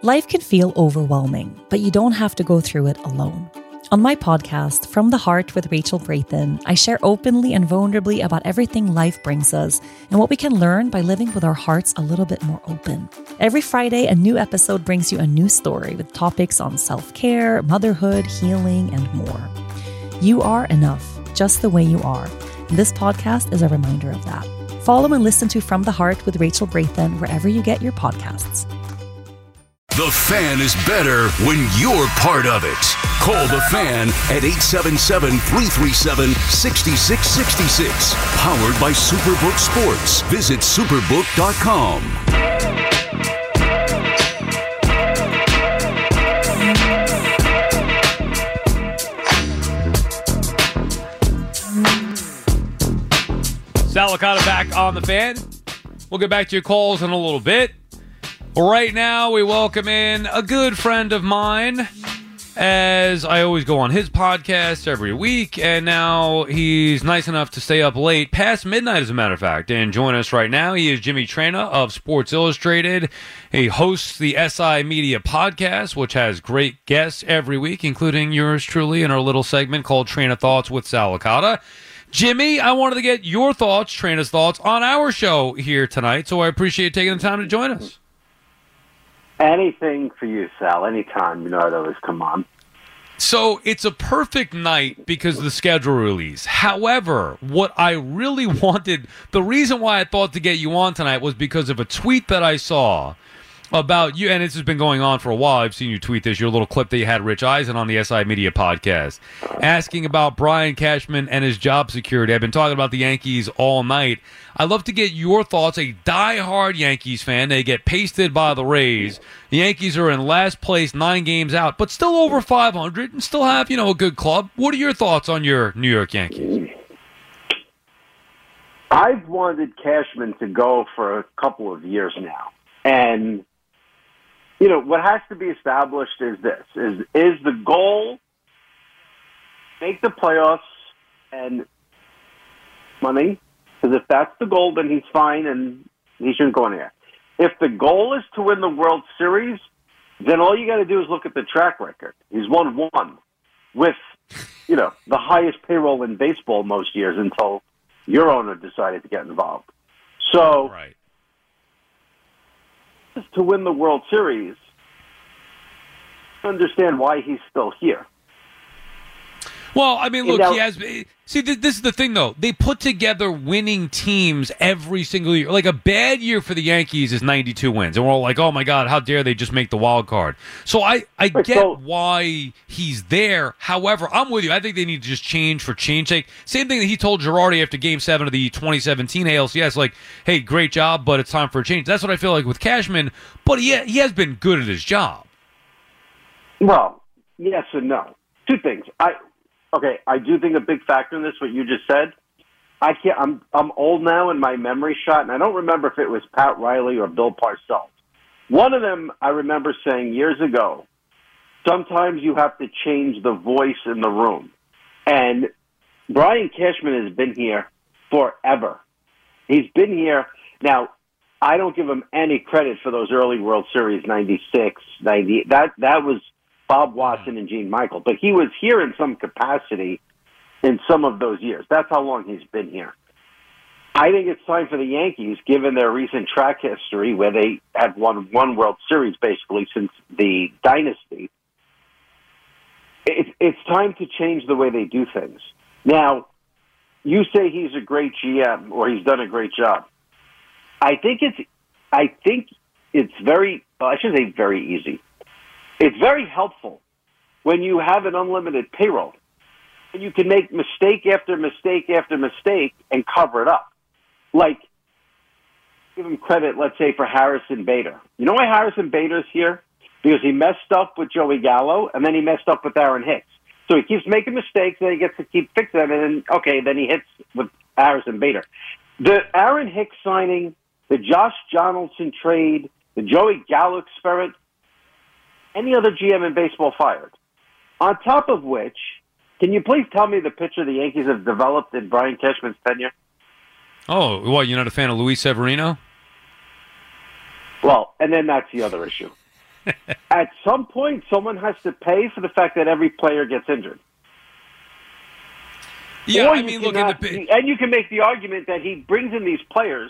Life can feel overwhelming, but you don't have to go through it alone. On my podcast, From the Heart with Rachel Braithen, I share openly and vulnerably about everything life brings us and what we can learn by living with our hearts a little bit more open. Every Friday, a new episode brings you a new story with topics on self-care, motherhood, healing, and more. You are enough, just the way you are. And this podcast is a reminder of that. Follow and listen to From the Heart with Rachel Braithen wherever you get your podcasts. The Fan is better when you're part of it. Call The Fan at 877-337-6666. Powered by Superbook Sports. Visit superbook.com. Sal Licata back on The Fan. We'll get back to your calls in a little bit. Right now, we welcome in a good friend of mine, as I always go on his podcast every week, and now he's nice enough to stay up late, past midnight as a matter of fact, and join us right now. He is Jimmy Traina of Sports Illustrated. He hosts the SI Media podcast, which has great guests every week, including yours truly in our little segment called Train of Thoughts with Sal Licata. Jimmy, I wanted to get your thoughts, Traina's thoughts, on our show here tonight, so I appreciate taking the time to join us. Anything for you, Sal. Anytime. You know I'd always come on. So it's a perfect night because of the schedule release. However, what I really wanted, the reason why I thought to get you on tonight was because of a tweet that I saw about you, and this has been going on for a while. I've seen you tweet this, your little clip that you had Rich Eisen on the SI Media podcast, asking about Brian Cashman and his job security. I've been talking about the Yankees all night. I'd love to get your thoughts. A diehard Yankees fan. They get pasted by the Rays. The Yankees are in last place, 9 games out, but still over 500 and still have, a good club. What are your thoughts on your New York Yankees? I've wanted Cashman to go for a couple of years now. And what has to be established is this, is the goal make the playoffs and money? Because if that's the goal, then he's fine and he shouldn't go anywhere. If the goal is to win the World Series, then all you got to do is look at the track record. He's won one with, the highest payroll in baseball most years until your owner decided to get involved. So, right. To win the World Series, understand why he's still here. Well, look, he has. See, this is the thing, though. They put together winning teams every single year. Like, a bad year for the Yankees is 92 wins. And we're all like, oh, my God, how dare they just make the wild card. So I get why he's there. However, I'm with you. I think they need to just change for change sake. Same thing that he told Girardi after Game 7 of the 2017 ALCS. Like, hey, great job, but it's time for a change. That's what I feel like with Cashman. But he has been good at his job. Well, yes and no. Two things. I do think a big factor in this, what you just said. I'm old now and my memory shot, and I don't remember if it was Pat Riley or Bill Parcells. One of them I remember saying years ago, sometimes you have to change the voice in the room. And Brian Cashman has been here forever. He's been here. Now, I don't give him any credit for those early World Series, 96, 90. That was Bob Watson and Gene Michael. But he was here in some capacity in some of those years. That's how long he's been here. I think it's time for the Yankees, given their recent track history where they have won one World Series basically since the dynasty. It's time to change the way they do things. Now, you say he's a great GM or he's done a great job. I think it's very, I shouldn't say very easy. It's very helpful when you have an unlimited payroll. And you can make mistake after mistake after mistake and cover it up. Like, give him credit, let's say, for Harrison Bader. You know why Harrison Bader's here? Because he messed up with Joey Gallo, and then he messed up with Aaron Hicks. So he keeps making mistakes, then he gets to keep fixing them, and then he hits with Harrison Bader. The Aaron Hicks signing, the Josh Donaldson trade, the Joey Gallo experiment, any other GM in baseball fired. On top of which, can you please tell me the pitcher the Yankees have developed in Brian Cashman's tenure? Oh, what, you're not a fan of Luis Severino? Well, and then that's the other issue. At some point, someone has to pay for the fact that every player gets injured. Yeah, Or I mean, look, and you can make the argument that he brings in these players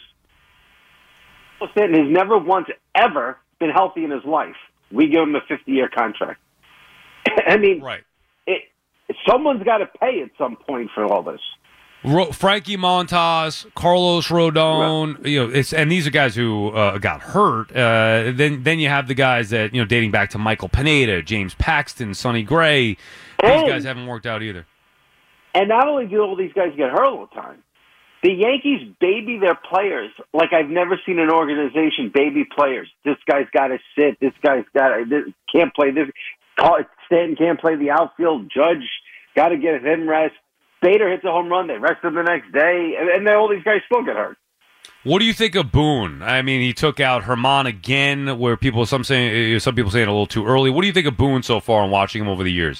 and has never once ever been healthy in his life. We give him a 50-year contract. I mean, right. Someone's got to pay at some point for all this. Frankie Montas, Carlos Rodon, Right. and these are guys who got hurt. Then you have the guys that dating back to Michael Pineda, James Paxton, Sonny Gray. These guys haven't worked out either. And not only do all these guys get hurt all the time, the Yankees baby their players like I've never seen an organization baby players. This guy's got to sit. This guy's can't play this. Stanton can't play the outfield. Judge got to get him rest. Bader hits a home run. They rest him the next day, and then all these guys still get hurt. What do you think of Boone? I mean, he took out Herman again, where some people saying a little too early. What do you think of Boone so far and watching him over the years?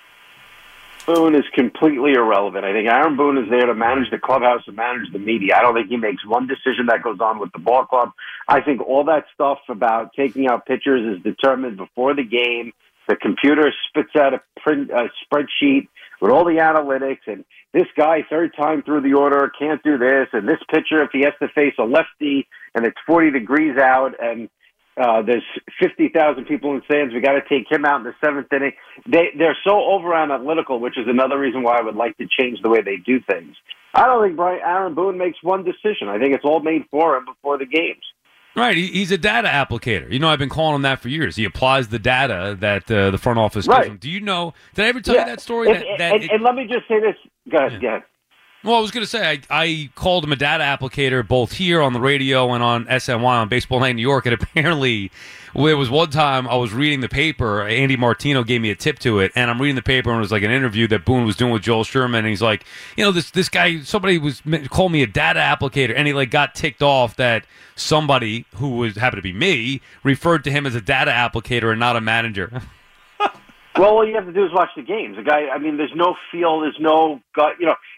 Boone is completely irrelevant. I think Aaron Boone is there to manage the clubhouse and manage the media. I don't think he makes one decision that goes on with the ball club. I think all that stuff about taking out pitchers is determined before the game. The computer spits out a spreadsheet with all the analytics, and this guy, third time through the order, can't do this, and this pitcher, if he has to face a lefty and it's 40 degrees out and there's 50,000 people in stands, we got to take him out in the seventh inning. They're so over-analytical, which is another reason why I would like to change the way they do things. I don't think Aaron Boone makes one decision. I think it's all made for him before the games. Right, he's a data applicator. I've been calling him that for years. He applies the data that the front office gives him. Do you know? Did I ever tell you that story? And let me just say this. Go ahead. Yeah. Well, I was going to say, I called him a data applicator both here on the radio and on SNY on Baseball Night in New York, and apparently there was one time I was reading the paper, Andy Martino gave me a tip to it, and I'm reading the paper, and it was like an interview that Boone was doing with Joel Sherman, and he's like, this guy, somebody called me a data applicator, and he got ticked off that somebody who happened to be me referred to him as a data applicator and not a manager. Well, all you have to do is watch the games. The guy, there's no feel, there's no gut.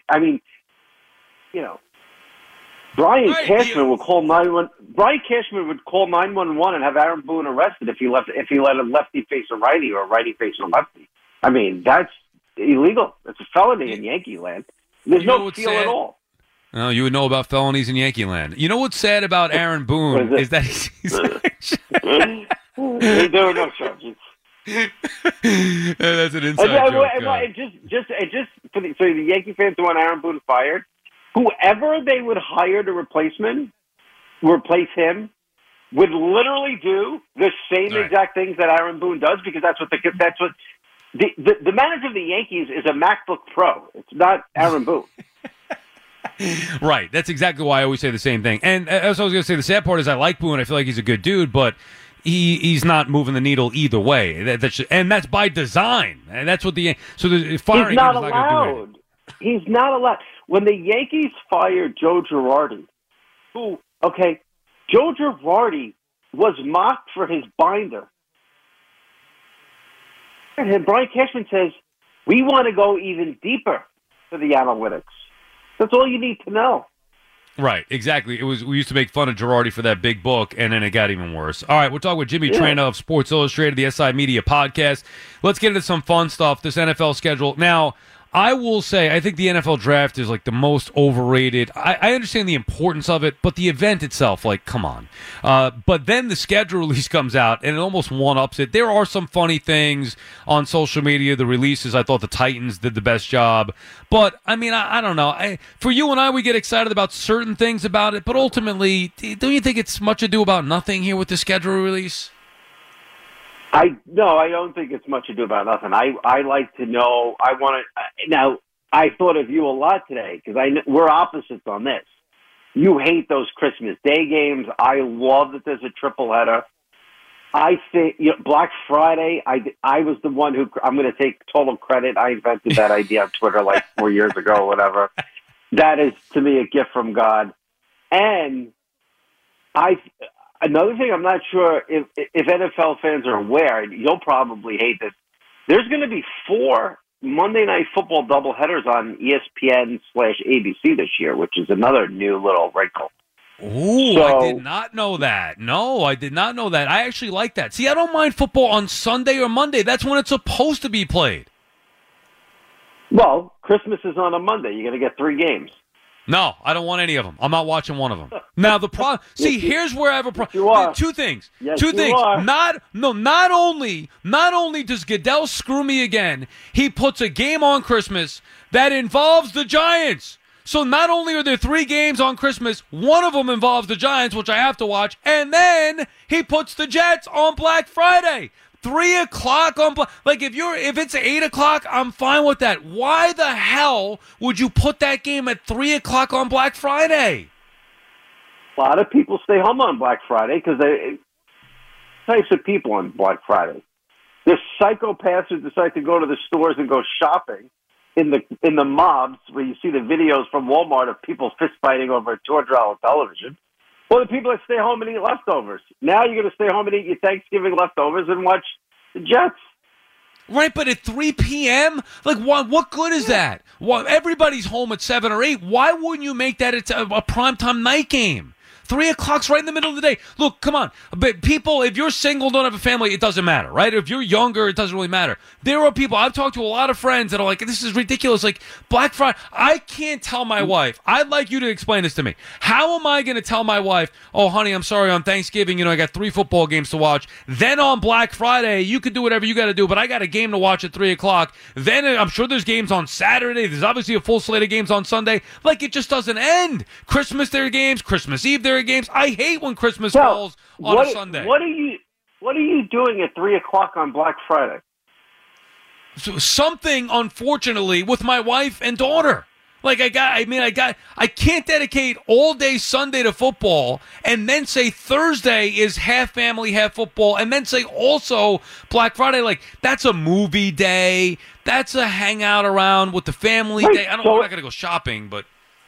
Brian Cashman would call 911. Brian Cashman would call 911 and have Aaron Boone arrested if he let a lefty face a righty or a righty face a lefty. That's illegal. It's a felony in Yankee land. There's no feel at all. No, you would know about felonies in Yankee land. You know what's sad about Aaron Boone is that he's there were no charges. That's an inside joke. Just for the Yankee fans who want Aaron Boone fired, whoever they would hire to replace him would literally do the same exact things that Aaron Boone does, because that's what the manager of the Yankees is a MacBook Pro. It's not Aaron Boone. Right. That's exactly why I always say the same thing. And as I was going to say, the sad part is I like Boone. I feel like he's a good dude, but he's not moving the needle either way. And that's by design. And that's what the firing he's not him is allowed. Not going to do anything. He's not allowed. When the Yankees fired Joe Girardi, Joe Girardi was mocked for his binder. And Brian Cashman says, we want to go even deeper for the analytics. That's all you need to know. Right, exactly. We used to make fun of Girardi for that big book, and then it got even worse. All right, we're talking with Jimmy Traina of Sports Illustrated, the SI Media Podcast. Let's get into some fun stuff, this NFL schedule. Now, I will say, I think the NFL draft is the most overrated. I understand the importance of it, but the event itself, come on. But then the schedule release comes out, and it almost one-ups it. There are some funny things on social media. The releases, I thought the Titans did the best job. But, I don't know. For you and I, we get excited about certain things about it, but ultimately, don't you think it's much ado about nothing here with the schedule release? No, I don't think it's much ado about nothing. I like to know. I want to. Now, I thought of you a lot today because we're opposites on this. You hate those Christmas Day games. I love that there's a triple header. I think Black Friday. I was the one who I'm going to take total credit. I invented that idea on Twitter 4 years ago or whatever. That is to me a gift from God. And another thing, I'm not sure if NFL fans are aware, and you'll probably hate this, there's going to be 4 Monday Night Football doubleheaders on ESPN/ABC this year, which is another new little wrinkle. Ooh, So, I did not know that. No, I did not know that. I actually like that. See, I don't mind football on Sunday or Monday. That's when it's supposed to be played. well, Christmas is on a Monday. You're going to get 3 games. No, I don't want any of them. I'm not watching one of them. Now the problem. See, here's where I have a problem. You are. Two things. Yes, Two you things. are. Not only does Goodell screw me again, he puts a game on Christmas that involves the Giants. So not only are there 3 games on Christmas, one of them involves the Giants, which I have to watch, and then he puts the Jets on Black Friday. 3 o'clock on if it's 8 o'clock, I'm fine with that. Why the hell would you put that game at 3 o'clock on Black Friday? A lot of people stay home on Black Friday because they types of people on Black Friday. There's psychopaths who decide to go to the stores and go shopping in the mobs where you see the videos from Walmart of people fist fighting over a $200 television. Or the people that stay home and eat leftovers. Now you're going to stay home and eat your Thanksgiving leftovers and watch the Jets. Right, but at 3 p.m.? Like, what good is that? Well, everybody's home at 7 or 8. Why wouldn't you make that a primetime night game? 3 o'clock's right in the middle of the day. Look, come on. But people, if you're single, don't have a family, it doesn't matter, right? If you're younger, it doesn't really matter. There are people, I've talked to a lot of friends that are like, this is ridiculous. Like, Black Friday, I can't tell my wife. I'd like you to explain this to me. How am I going to tell my wife, oh, honey, I'm sorry, on Thanksgiving, I got 3 football games to watch. Then on Black Friday, you can do whatever you got to do, but I got a game to watch at 3 o'clock. Then I'm sure there's games on Saturday. There's obviously a full slate of games on Sunday. Like, it just doesn't end. Christmas, there are games. Christmas Eve, there are games. I hate when Christmas falls on a Sunday. What are you doing at 3 o'clock on Black Friday? So something, unfortunately, with my wife and daughter. Like, I can't dedicate all day Sunday to football and then say Thursday is half family, half football, and then say also Black Friday. Like, that's a movie day. That's a hangout around with the family day. I'm not going to go shopping, but.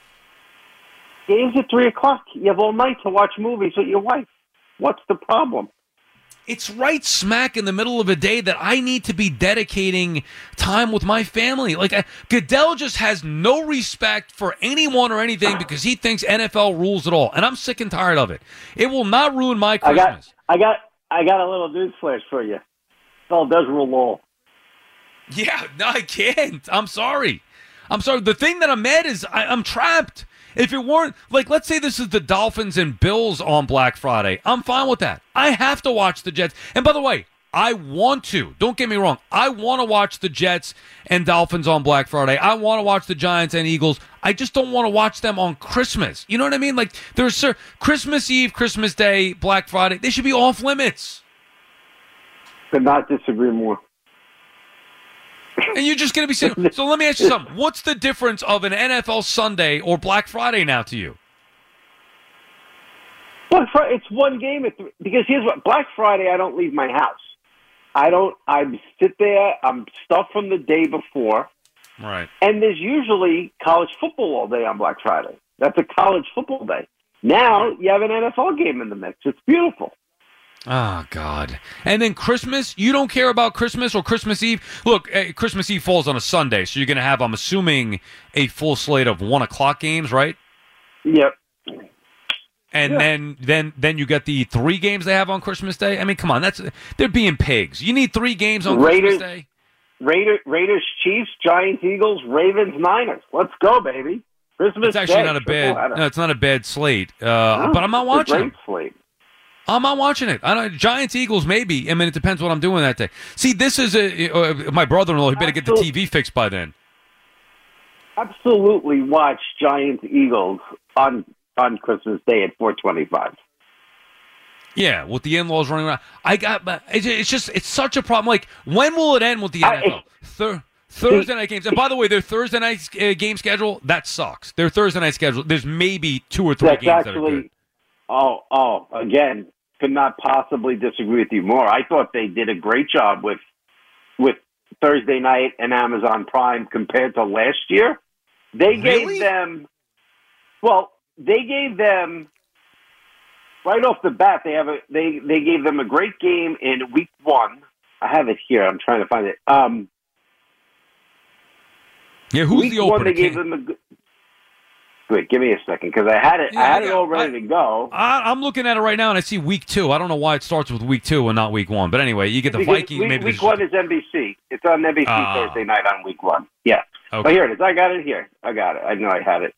Games at 3 o'clock. You have all night to watch movies with your wife. What's the problem? It's right smack in the middle of a day that I need to be dedicating time with my family. Like, Goodell just has no respect for anyone or anything because he thinks NFL rules it all. And I'm sick and tired of it. It will not ruin my Christmas. I got a little news flash for you. NFL does rule all. Yeah, no, I can't. I'm sorry. The thing that I'm mad is I'm trapped. If it weren't, like, let's say this is the Dolphins and Bills on Black Friday. I'm fine with that. I have to watch the Jets. And by the way, I want to. Don't get me wrong. I want to watch the Jets and Dolphins on Black Friday. I want to watch the Giants and Eagles. I just don't want to watch them on Christmas. You know what I mean? Like, there's Christmas Eve, Christmas Day, Black Friday. They should be off limits. Could not disagree more. And you're just going to be sitting. So let me ask you something. What's the difference of an NFL Sunday or Black Friday now to you? It's one game. Because here's what. Black Friday, I don't leave my house. I sit there. I'm stuffed from the day before. Right. And there's usually college football all day on Black Friday. That's a college football day. Now you have an NFL game in the mix. It's beautiful. Oh, God. And then Christmas? You don't care about Christmas or Christmas Eve? Look, Christmas Eve falls on a Sunday, so you're going to have, I'm assuming, a full slate of 1 o'clock games, right? Yep. And then you get the 3 games they have on Christmas Day? I mean, come on, they're being pigs. You need 3 games on Christmas Day? Raiders, Chiefs, Giants, Eagles, Ravens, Niners. Let's go, baby. Christmas It's actually Day. not a bad. No, it's not a bad slate. But I'm not watching it. Great slate. I'm not watching it. Giants, Eagles, maybe. I mean, it depends what I'm doing that day. See, this is my brother-in-law. He better get the TV fixed by then. Absolutely watch Giants, Eagles on Christmas Day at 4:25. Yeah, with the in-laws running around. It's such a problem. Like, when will it end with the NFL? Thursday night games. And by the way, their Thursday night game schedule, that sucks. Their Thursday night schedule, there's maybe 2 or 3 games that are good. Again, could not possibly disagree with you more. I thought they did a great job with Thursday night and Amazon Prime compared to last year. They gave them right off the bat. They gave them a great game in week 1. I have it here. I'm trying to find it. Yeah, who's week the opener? 1 they gave them Wait, give me a second because I had it. Yeah, I had it all ready to go. I'm looking at it right now, and I see week 2. I don't know why it starts with week 2 and not week 1. But anyway, you get the Because Vikings. Maybe week 1 is NBC. It's on NBC Thursday night on week 1. Yeah. Okay. But here it is. I got it here. I got it. I know I had it.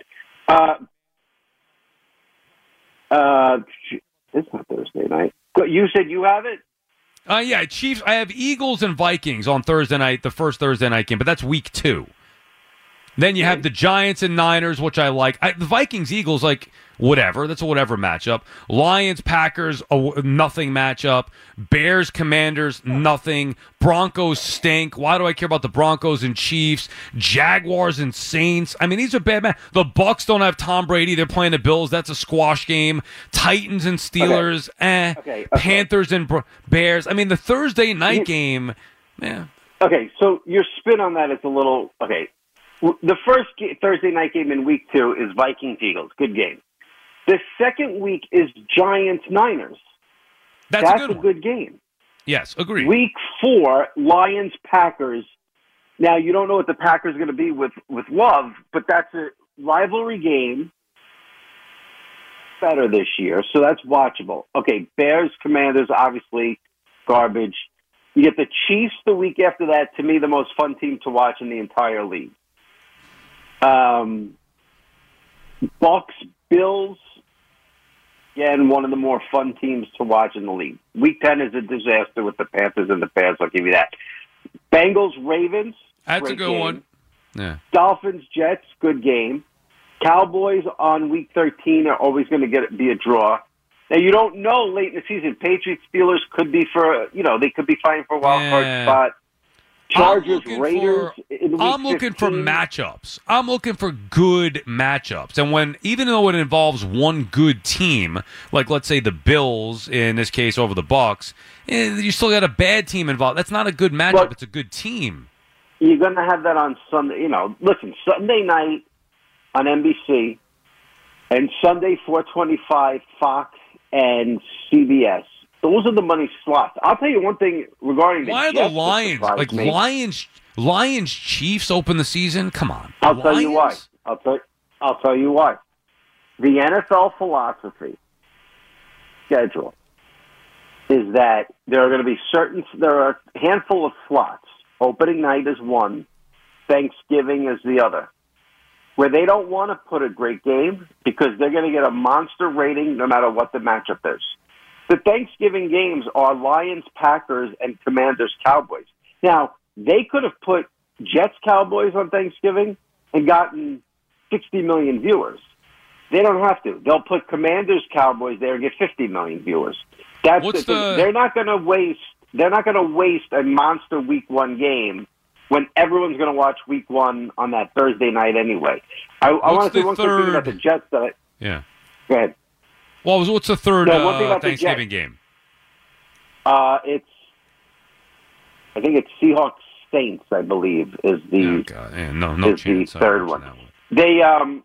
It's not Thursday night. You said you have it? Yeah, Chiefs. I have Eagles and Vikings on Thursday night, the first Thursday night game, but that's week 2. Then you have the Giants and Niners, which I like. The Vikings, Eagles, like, whatever. That's a whatever matchup. Lions, Packers, nothing matchup. Bears, Commanders, nothing. Broncos stink. Why do I care about the Broncos and Chiefs? Jaguars and Saints. I mean, these are bad matchups. The Bucks don't have Tom Brady. They're playing the Bills. That's a squash game. Titans and Steelers. Okay. Panthers and Bears. I mean, the Thursday night game, yeah. Okay, so your spin on that is a little, okay. The first Thursday night game in week 2 is Vikings-Eagles. Good game. The second week is Giants-Niners. That's a good game. Yes, agreed. Week 4, Lions-Packers. Now, you don't know what the Packers are going to be with Love, but that's a rivalry game. Better this year, so that's watchable. Okay, Bears-Commanders, obviously, garbage. You get the Chiefs the week after that. To me, the most fun team to watch in the entire league. Bucks, Bills, again, one of the more fun teams to watch in the league. Week 10 is a disaster with the Panthers and the Bears. I'll give you that. Bengals, Ravens. That's a good game. one. Yeah. Dolphins, Jets, good game. Cowboys on week 13 are always going to be a draw. Now, you don't know late in the season. Patriots, Steelers could be they could be fighting for a wild card spot. Chargers, Raiders. I'm looking for matchups. I'm looking for good matchups. And even though it involves one good team, like let's say the Bills in this case over the Bucks, you still got a bad team involved. That's not a good matchup. But it's a good team. You're going to have that on Sunday. Listen, Sunday night on NBC and Sunday 4:25 Fox and CBS. Those are the money slots. I'll tell you one thing regarding the Why are Jets the Lions like me. Lions Chiefs open the season? Come on. I'll tell you why. I'll tell you why. The NFL philosophy schedule is that there are going to be there are a handful of slots. Opening night is one, Thanksgiving is the other. Where they don't want to put a great game because they're going to get a monster rating no matter what the matchup is. The Thanksgiving games are Lions, Packers, and Commanders, Cowboys. Now, they could have put Jets, Cowboys on Thanksgiving and gotten 60 million viewers. They don't have to. They'll put Commanders, Cowboys there and get 50 million viewers. That's the thing. They're not going to waste. They're not going to waste a monster Week 1 game when everyone's going to watch Week 1 on that Thursday night anyway. I want to say one quick thing about the Jets. Yeah. Go ahead. Well, what's the third Thanksgiving game? I think it's Seahawks Saints. I believe is the no chance. The third one. They I'm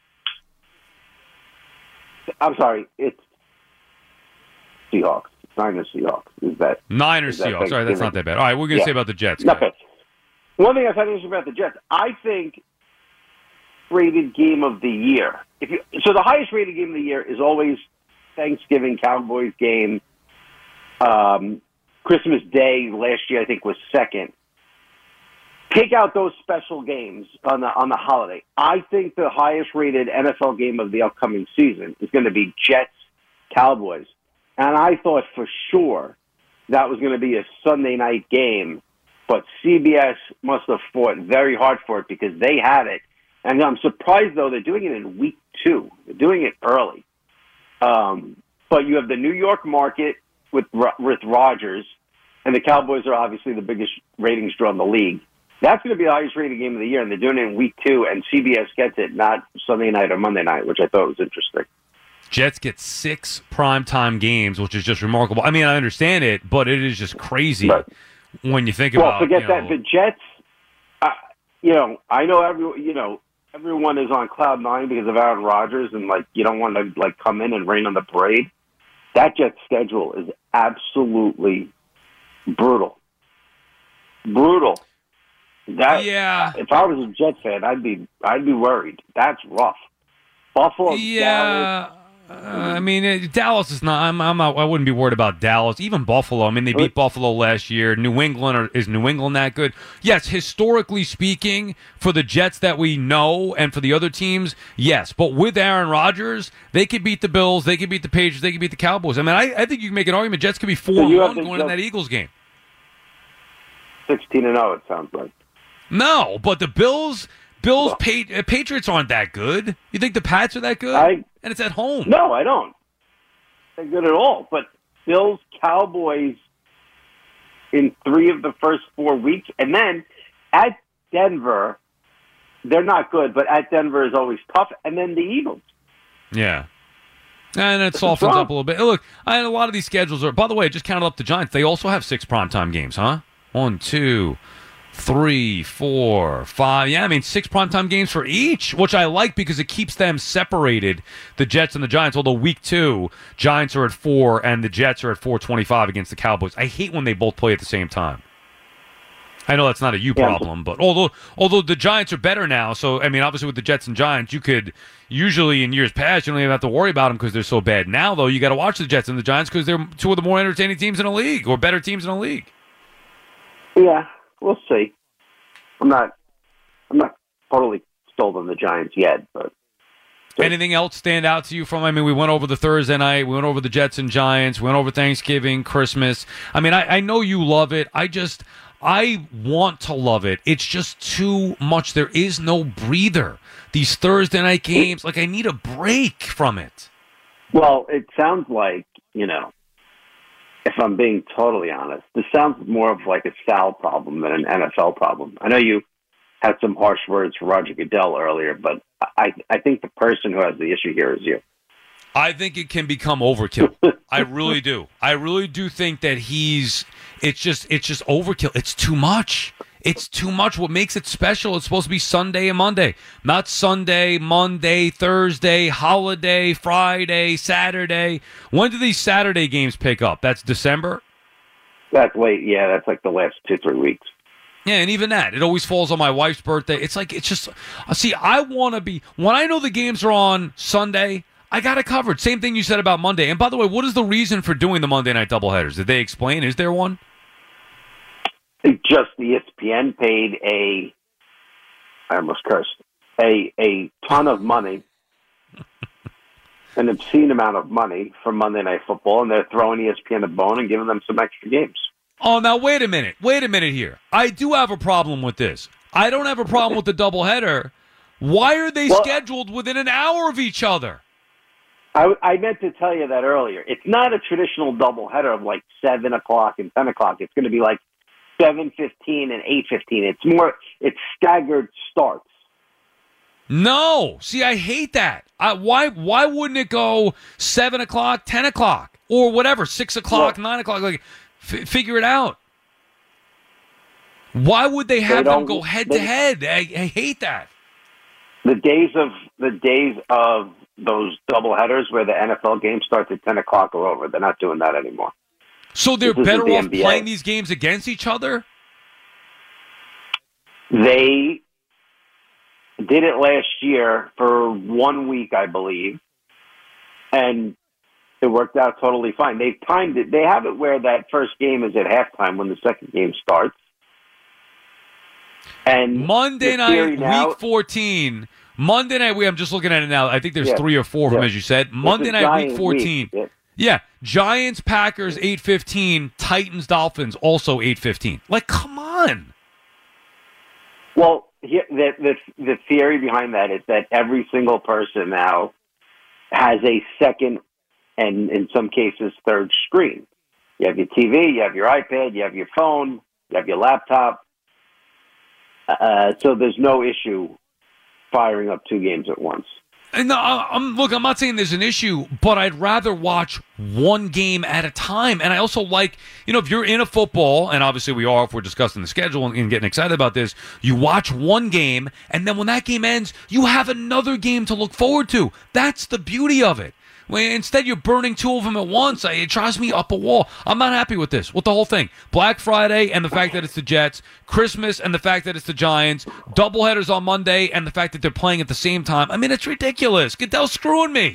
sorry, it's Seahawks. Niners Seahawks. Niners Seahawks? Sorry, that's not that bad. All right, we're going to say about the Jets. Okay. One thing I thought interesting about the Jets, I think rated game of the year. So the highest rated game of the year is always Thanksgiving Cowboys game. Christmas Day last year I think was second. Take out those special games on the holiday. I think the highest rated NFL game of the upcoming season is going to be Jets Cowboys. And I thought for sure that was going to be a Sunday night game, but CBS must have fought very hard for it because they had it. And I'm surprised, though, they're doing it in week 2. They're doing it early. But you have the New York market with Rodgers, and the Cowboys are obviously the biggest ratings draw in the league. That's going to be the highest rated game of the year, and they're doing it in week 2, and CBS gets it, not Sunday night or Monday night, which I thought was interesting. Jets get 6 primetime games, which is just remarkable. I mean, I understand it, but it is just crazy when you think about. Well, forget that. The Jets. I know everyone is on cloud 9 because of Aaron Rodgers, and you don't want to come in and rain on the parade. That Jets schedule is absolutely brutal. Brutal. If I was a Jets fan, I'd be worried. That's rough. Buffalo, Yeah. I mean, Dallas is not. I'm not. I wouldn't be worried about Dallas. Even Buffalo. I mean, they beat Buffalo last year. New England is New England that good? Yes, historically speaking, for the Jets that we know, and for the other teams, yes. But with Aaron Rodgers, they could beat the Bills. They could beat the Patriots. They could beat the Cowboys. I mean, I think you can make an argument. Jets could be 4-1 going in that Eagles game. 16-0. It sounds like. No, but the Bills. Patriots aren't that good. You think the Pats are that good? And it's at home. No, I don't. They're good at all. But Bills, Cowboys in 3 of the first 4 weeks. And then at Denver, they're not good, but at Denver is always tough. And then the Eagles. Yeah. And it softens up a little bit. Look, a lot of these schedules are, by the way, I just counted up the Giants. They also have 6 primetime games, huh? 1, 2, 3, 4, 5. Yeah, I mean 6 primetime games for each, which I like because it keeps them separated, the Jets and the Giants. Although week 2, Giants are at 4 and the Jets are at 4:25 against the Cowboys. I hate when they both play at the same time. I know that's not a you problem, but although the Giants are better now, so I mean obviously with the Jets and Giants, you could usually in years past you don't even have to worry about them because they're so bad. Now though, you got to watch the Jets and the Giants because they're 2 of the more entertaining teams in the league or better teams in the league. Yeah. We'll see. I'm not totally sold on the Giants yet, but anything else stand out to you from? I mean, we went over the Thursday night, we went over the Jets and Giants, we went over Thanksgiving, Christmas. I mean, I know you love it. I want to love it. It's just too much. There is no breather. These Thursday night games, like I need a break from it. Well, it sounds like, if I'm being totally honest, this sounds more of like a Sal problem than an NFL problem. I know you had some harsh words for Roger Goodell earlier, but I think the person who has the issue here is you. I think it can become overkill. I really do. I really do think that it's just overkill. It's too much. It's too much. What makes it special, it's supposed to be Sunday and Monday. Not Sunday, Monday, Thursday, holiday, Friday, Saturday. When do these Saturday games pick up? That's December? That's late. Yeah, that's like the last 2-3 weeks. Yeah, and even that. It always falls on my wife's birthday. It's just, see, I want to be, when I know the games are on Sunday, I got it covered. Same thing you said about Monday. And by the way, what is the reason for doing the Monday night doubleheaders? Did they explain? Is there one? Just the ESPN paid I almost cursed, a ton of money, an obscene amount of money for Monday Night Football, and they're throwing ESPN a bone and giving them some extra games. Oh, now wait a minute here. I do have a problem with this. I don't have a problem with the doubleheader. Why are they scheduled within an hour of each other? I meant to tell you that earlier. It's not a traditional doubleheader of like 7 o'clock and 10 o'clock. It's going to be like 7:15 and 8:15. It's staggered starts. No. See, I hate that. Why wouldn't it go 7 o'clock, 10 o'clock, or whatever, 6 o'clock, 9 o'clock? Like, figure it out. Why would they have them go head to head? I hate that. The days of those doubleheaders where the NFL games start at 10 o'clock are over. They're not doing that anymore. So they're better off playing these games against each other? They did it last year for 1 week, I believe, and it worked out totally fine. They've timed it. They have it where that first game is at halftime when the second game starts. And Monday night, week 14. Monday night, I'm just looking at it now. I think there's 3 or 4 of them, as you said. Monday night, week 14. Yeah, Giants, Packers, 8:15. Titans, Dolphins, also 8:15. Like, come on. Well, the theory behind that is that every single person now has a second and, in some cases, third screen. You have your TV, you have your iPad, you have your phone, you have your laptop. So there's no issue firing up 2 games at once. No, I'm not saying there's an issue, but I'd rather watch one game at a time. And I also like, if you're in a football, and obviously we are if we're discussing the schedule and getting excited about this, you watch one game, and then when that game ends, you have another game to look forward to. That's the beauty of it. Instead, you're burning two of them at once. It drives me up a wall. I'm not happy with this, with the whole thing. Black Friday and the fact that it's the Jets. Christmas and the fact that it's the Giants. Doubleheaders on Monday and the fact that they're playing at the same time. I mean, it's ridiculous. Goodell's screwing me.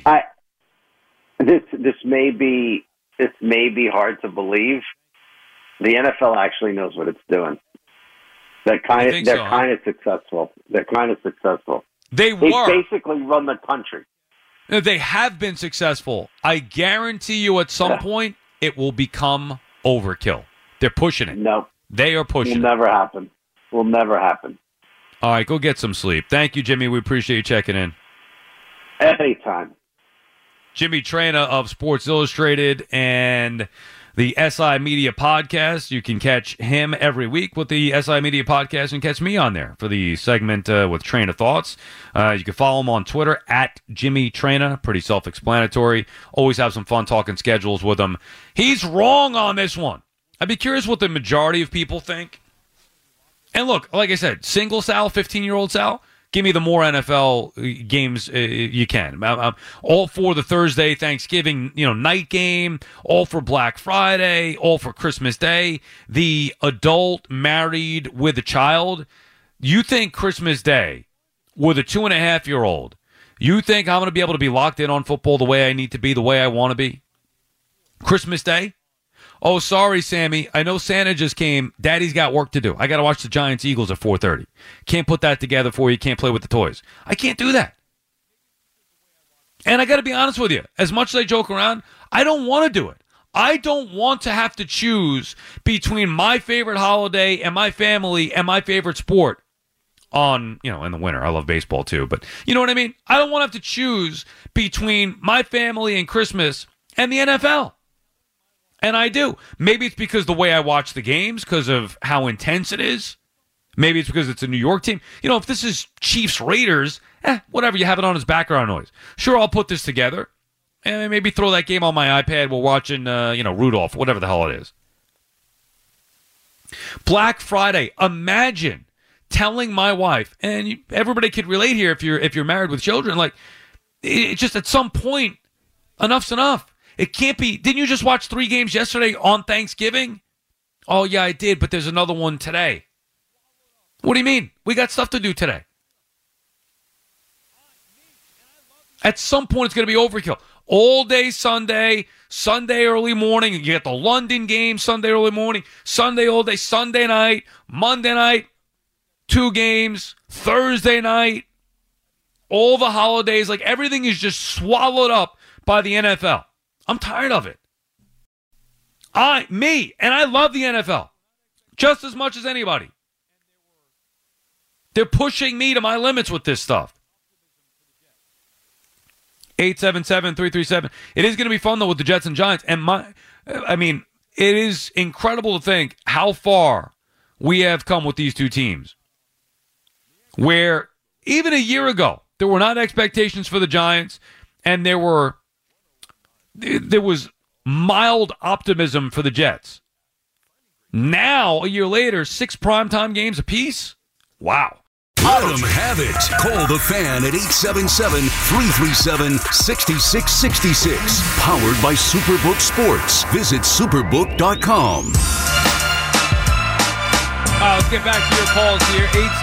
This may be hard to believe. The NFL actually knows what it's doing. They're kind of successful. They're kind of successful. They basically run the country. They have been successful. I guarantee you at some point it will become overkill. They're pushing it. No. They are pushing it. Will never happen. All right, go get some sleep. Thank you, Jimmy. We appreciate you checking in. Anytime. Jimmy Traina of Sports Illustrated and the SI Media Podcast. You can catch him every week with the SI Media Podcast and catch me on there for the segment with Traina Thoughts. You can follow him on Twitter at Jimmy Traina. Pretty self-explanatory. Always have some fun talking schedules with him. He's wrong on this one. I'd be curious what the majority of people think. And look, like I said, single Sal, 15-year-old Sal, give me the more NFL games you can. I'm all for the Thursday Thanksgiving, night game, all for Black Friday, all for Christmas Day. The adult married with a child. You think Christmas Day with a 2.5-year-old, you think I'm going to be able to be locked in on football the way I need to be, the way I want to be? Christmas Day? Oh, sorry, Sammy. I know Santa just came. Daddy's got work to do. I got to watch the Giants-Eagles at 4:30. Can't put that together for you. Can't play with the toys. I can't do that. And I got to be honest with you. As much as I joke around, I don't want to do it. I don't want to have to choose between my favorite holiday and my family and my favorite sport on, in the winter. I love baseball too, but you know what I mean? I don't want to have to choose between my family and Christmas and the NFL. And I do. Maybe it's because the way I watch the games, because of how intense it is. Maybe it's because it's a New York team. If this is Chiefs Raiders, whatever, you have it on as background noise. Sure, I'll put this together and maybe throw that game on my iPad while watching, Rudolph, whatever the hell it is. Black Friday. Imagine telling my wife, and everybody could relate here if you're married with children, like, it just at some point, enough's enough. It can't be. Didn't you just watch 3 games yesterday on Thanksgiving? Oh, yeah, I did, but there's another one today. What do you mean? We got stuff to do today. At some point, it's going to be overkill. All day Sunday early morning. You get the London game Sunday early morning, Sunday all day, Sunday night, Monday night, 2 games, Thursday night, all the holidays. Like, everything is just swallowed up by the NFL. I'm tired of it. And I love the NFL just as much as anybody. They're pushing me to my limits with this stuff. 877-337. It is going to be fun, though, with the Jets and Giants. And it is incredible to think how far we have come with these two teams. Where even a year ago, there were not expectations for the Giants, and there was mild optimism for the Jets. Now, a year later, 6 primetime games apiece? Wow. Let them have it. Call the Fan at 877-337-6666. Powered by Superbook Sports. Visit superbook.com. Let's get back to your calls here.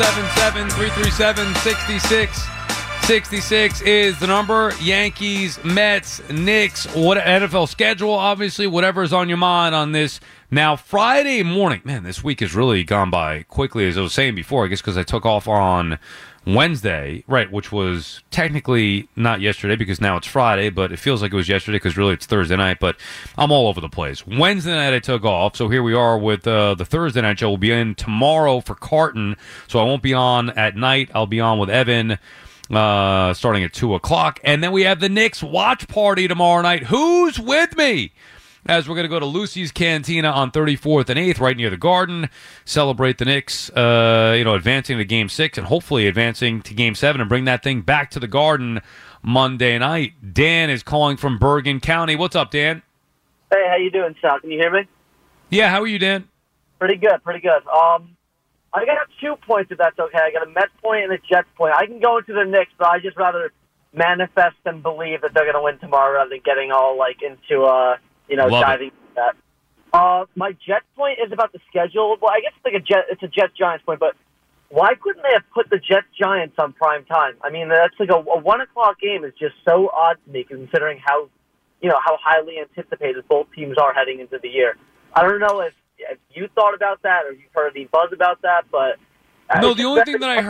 877-337-6666 is the number. Yankees, Mets, Knicks, what NFL schedule, obviously, whatever is on your mind on this. Now, Friday morning, man, this week has really gone by quickly, as I was saying before, I guess because I took off on Wednesday, right, which was technically not yesterday because now it's Friday, but it feels like it was yesterday because really it's Thursday night, but I'm all over the place. Wednesday night I took off, so here we are with the Thursday night show. We'll be in tomorrow for Carton, so I won't be on at night. I'll be on with Evan starting at 2 o'clock, and then we have the Knicks watch party tomorrow night. Who's with me? As we're going to go to Lucy's Cantina on 34th and 8th, right near the Garden, celebrate the Knicks, advancing to Game 6 and hopefully advancing to Game 7 and bring that thing back to the Garden Monday night. Dan is calling from Bergen County. What's up, Dan? Hey, how you doing, Sal? Can you hear me? Yeah, how are you, Dan? Pretty good. I got 2 points, if that's okay. I got a Mets point and a Jets point. I can go into the Knicks, but I just rather manifest and believe that they're going to win tomorrow rather than getting all like into diving into that. My Jets point is about the schedule. Well, I guess it's a Jets Giants point, but why couldn't they have put the Jets Giants on prime time? I mean, that's like a 1 o'clock game is just so odd to me, considering how highly anticipated both teams are heading into the year. I don't know if you thought about that or you've heard any buzz about that, but no. The only thing that I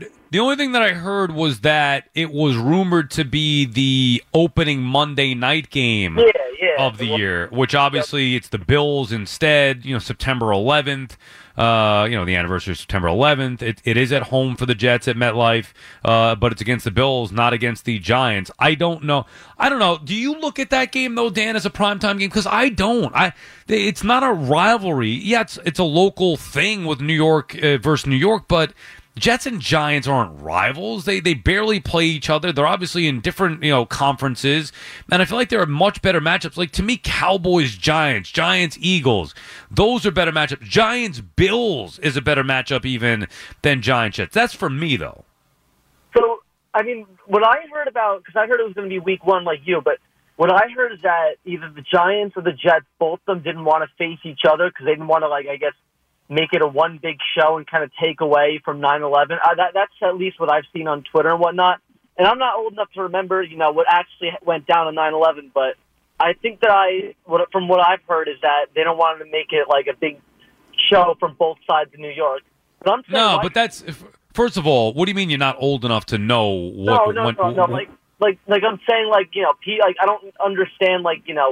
heard was that it was rumored to be the opening Monday night game of the year, which obviously it's the Bills instead. September 11th. The anniversary of September 11th. It is at home for the Jets at MetLife, but it's against the Bills, not against the Giants. I don't know. Do you look at that game, though, Dan, as a primetime game? Because I don't. It's not a rivalry. Yeah, it's a local thing with New York versus New York, but Jets and Giants aren't rivals. They barely play each other. They're obviously in different conferences, and I feel like there are much better matchups. Like, to me, Cowboys Giants, Giants Eagles, those are better matchups. Giants Bills is a better matchup even than Giants Jets. That's for me, though. So, I mean, what I heard about, because I heard it was going to be week 1 like you, but what I heard is that either the Giants or the Jets, both of them didn't want to face each other because they didn't want to, make it a one big show and kind of take away from 9/11. That's at least what I've seen on Twitter and whatnot. And I'm not old enough to remember, what actually went down on 9/11, but I think that from what I've heard is that they don't want to make it like a big show from both sides of New York. But I'm saying, but that's, first of all, what do you mean you're not old enough to know what? No. Like I'm saying, I don't understand,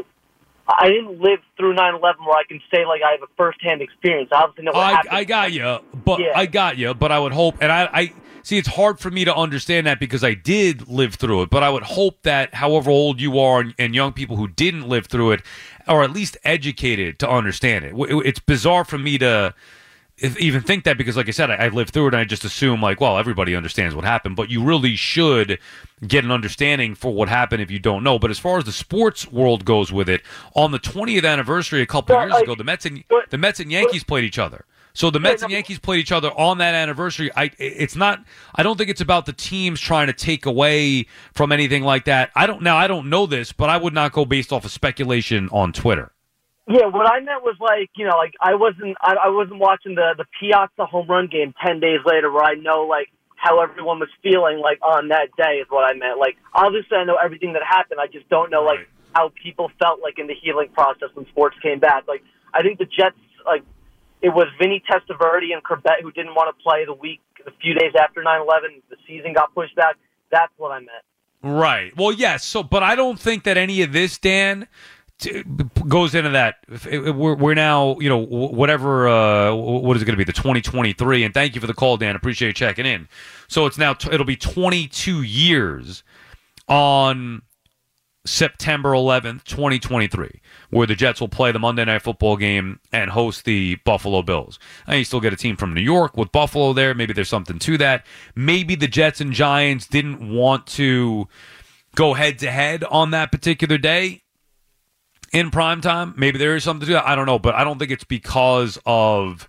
I didn't live through 9/11 where I can say I have a first-hand experience. I obviously know what happened. I got you, but I would hope, and I see it's hard for me to understand that because I did live through it, but I would hope that however old you are and young people who didn't live through it are at least educated to understand it. It's bizarre for me to even think that because, like I said, I lived through it and I just assume everybody understands what happened, but you really should get an understanding for what happened if you don't know. But as far as the sports world goes with it, on the 20th anniversary a couple of years ago, the Mets and Yankees played each other. So the Mets and Yankees played each other on that anniversary. I don't think it's about the teams trying to take away from anything like that. I don't know this, but I would not go based off of speculation on Twitter. Yeah, what I meant was I wasn't watching the Piazza home run game 10 days later where I know how everyone was feeling on that day is what I meant. Obviously I know everything that happened. I just don't know how people felt in the healing process when sports came back. I think the Jets it was Vinny Testaverde and Corbett who didn't want to play the few days after 9/11. The season got pushed back. That's what I meant. Right. Well, yes. So, but I don't think that any of this, Dan, goes into that. We're now, whatever, what is it going to be, the 2023, and thank you for the call, Dan, appreciate you checking in. So it's now, it'll be 22 years on September 11th, 2023, where the Jets will play the Monday Night Football game and host the Buffalo Bills. And you still get a team from New York with Buffalo there. Maybe there's something to that. Maybe the Jets and Giants didn't want to go head-to-head on that particular day in primetime. Maybe there is something to that. I don't know, but I don't think it's because of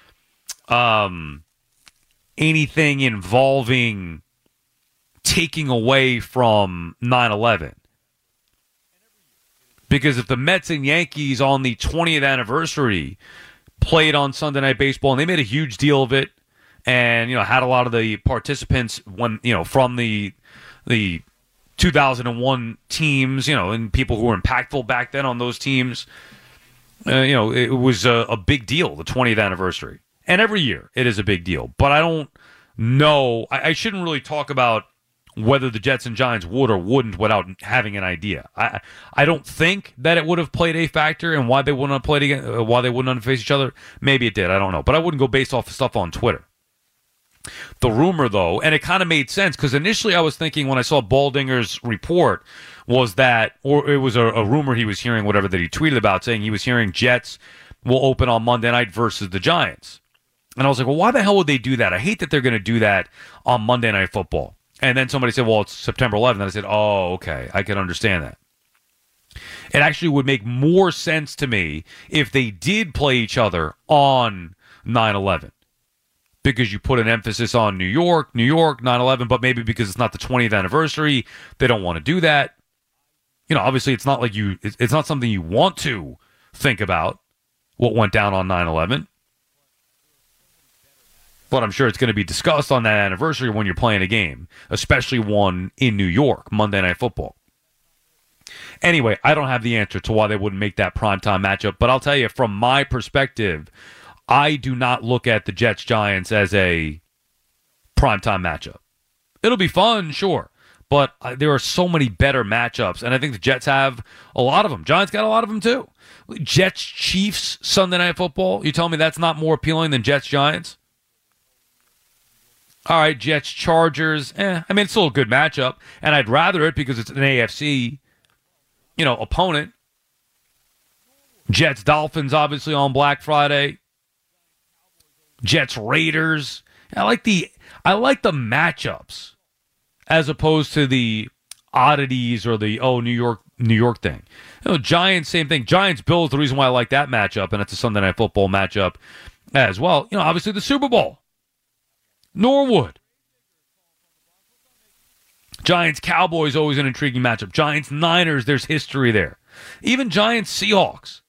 anything involving taking away from 9/11. Because if the Mets and Yankees on the 20th anniversary played on Sunday Night Baseball, and they made a huge deal of it, and had a lot of the participants from the 2001 teams, and people who were impactful back then on those teams, it was a big deal, the 20th anniversary. And every year it is a big deal. But I don't know. I shouldn't really talk about whether the Jets and Giants would or wouldn't without having an idea. I don't think that it would have played a factor in why they wouldn't have played again, why they wouldn't have faced each other. Maybe it did. I don't know. But I wouldn't go based off of stuff on Twitter. The rumor, though, and it kind of made sense because initially I was thinking when I saw Baldinger's report was that, or it was a rumor he was hearing, whatever, that he tweeted about, saying he was hearing Jets will open on Monday night versus the Giants. And I was like, well, why the hell would they do that? I hate that they're going to do that on Monday Night Football. And then somebody said, well, it's September 11th. And I said, oh, okay, I can understand that. It actually would make more sense to me if they did play each other on 9/11. because you put an emphasis on New York, 9/11, but maybe because it's not the 20th anniversary, they don't want to do that. Obviously it's not like it's not something you want to think about, what went down on 9/11. But I'm sure it's going to be discussed on that anniversary when you're playing a game, especially one in New York, Monday Night Football. Anyway, I don't have the answer to why they wouldn't make that primetime matchup, but I'll tell you, from my perspective, I do not look at the Jets-Giants as a primetime matchup. It'll be fun, sure, but there are so many better matchups, and I think the Jets have a lot of them. Giants got a lot of them, too. Jets-Chiefs Sunday Night Football, you tell me that's not more appealing than Jets-Giants? All right, Jets-Chargers, it's still a good matchup, and I'd rather it because it's an AFC, opponent. Jets-Dolphins, obviously, on Black Friday. Jets-Raiders. I like the matchups as opposed to the oddities or the New York thing. Giants, same thing. Giants-Bills, the reason why I like that matchup, and it's a Sunday Night Football matchup as well. Obviously the Super Bowl. Norwood. Giants-Cowboys, always an intriguing matchup. Giants-Niners, there's history there. Even Giants-Seahawks.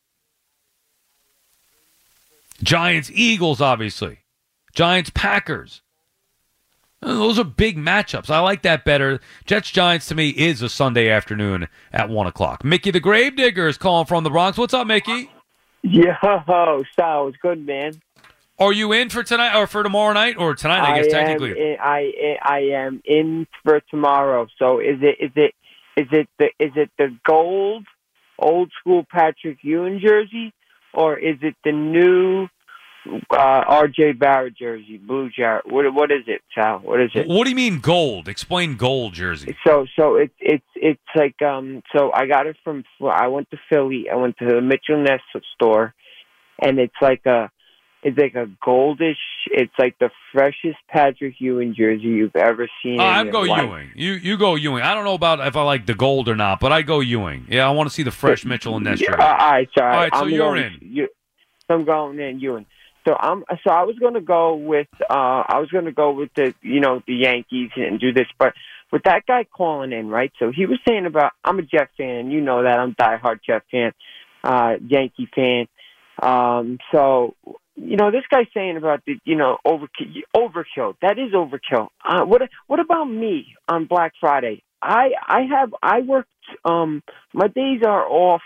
Giants-Eagles, obviously. Giants-Packers. Those are big matchups. I like that better. Jets-Giants, to me, is a Sunday afternoon at 1 o'clock. Mickey the Gravedigger is calling from the Bronx. What's up, Mickey? Yo, Sal, it's good, man. Are you in for tonight or for tomorrow night or tonight? I guess technically. I am in for tomorrow. So is it the gold old school Patrick Ewing jersey, or is it the new R.J. Barrett jersey, blue jersey? What is it, Sal? What is it? What do you mean gold? Explain gold jersey. So it's like so I got it from. I went to Philly. I went to the Mitchell Ness store, and it's like a goldish. It's like the freshest Patrick Ewing jersey you've ever seen. I'm go Ewing. You go Ewing. I don't know about if I like the gold or not, but I go Ewing. Yeah, I want to see the fresh Mitchell and Ness jersey. All right, so you're in. I'm going in Ewing. So I was going to go with the the Yankees and do this, but with that guy calling in, right? So he was saying about, I'm a Jet fan, you know that I'm a diehard Jet fan, Yankee fan. So this guy's saying about the overkill. That is overkill. What about me on Black Friday? I worked. My days are off.